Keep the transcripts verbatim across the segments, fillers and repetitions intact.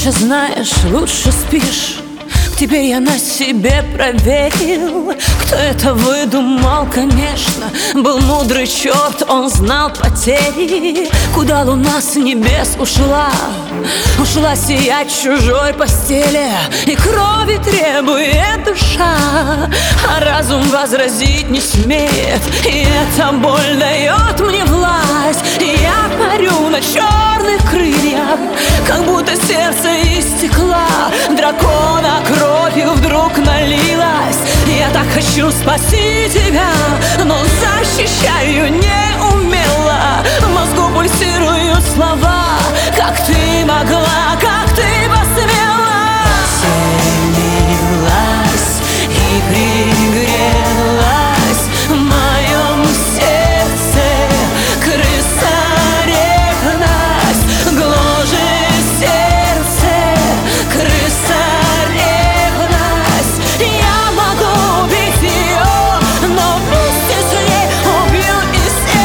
меньше знаешь, лучше спишь. Теперь я на себе проверил, кто это выдумал, конечно. Был мудрый черт, он знал потери. Куда луна с небес ушла, ушла сиять в чужой постели, и крови требует душа, а разум возразить не смеет. И эта боль дает мне власть, и я парю на черных крыльях, как будто сердце из стекла. Дракона кровью вдруг налилась. Я так хочу спасти тебя, но защищаю неумело. В мозгу пульсируют слова: как ты могла, как ты посмела. Поселилась и пригрелась в моем сердце крыса ревность, гложет сердце крыса ревность. Я могу убить ее, но вместе с ней убью и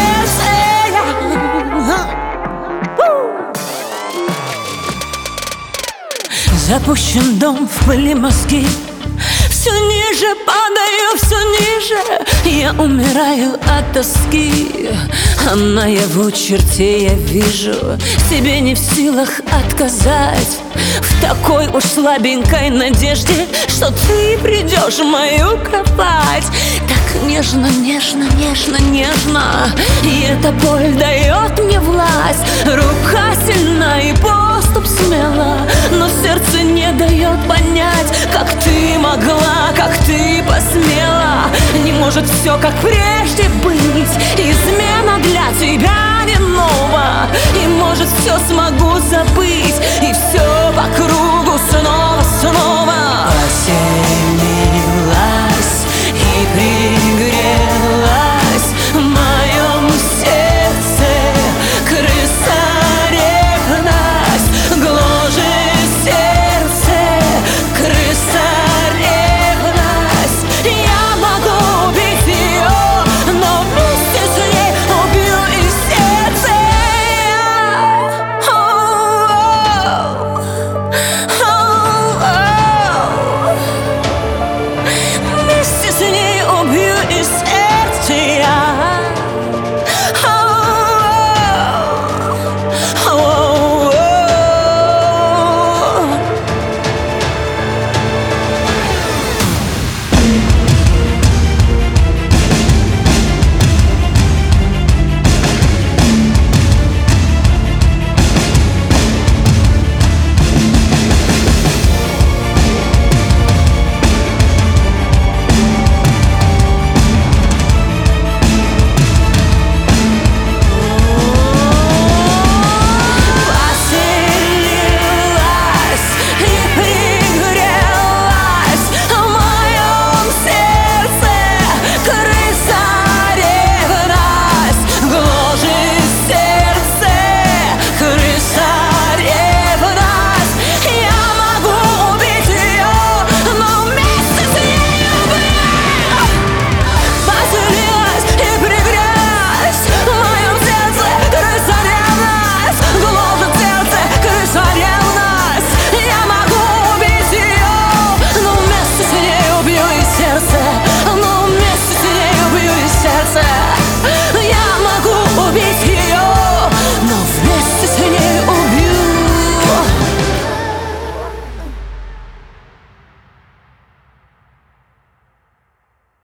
сердце. Запущен дом в пыли мозги, все ниже падаю, все ниже. Я умираю от тоски, а наяву черте я вижу. Себе не в силах отказать в такой уж слабенькой надежде, что ты придешь в мою кровать. Так нежно, нежно, нежно, нежно. И эта боль дает мне власть. Рука сильна и поступ смела, но сердце не дает понять, как ты могла, как ты посмела. Не может все как прежде быть, измена для тебя не нова. И может все смогу забыть, и все вокруг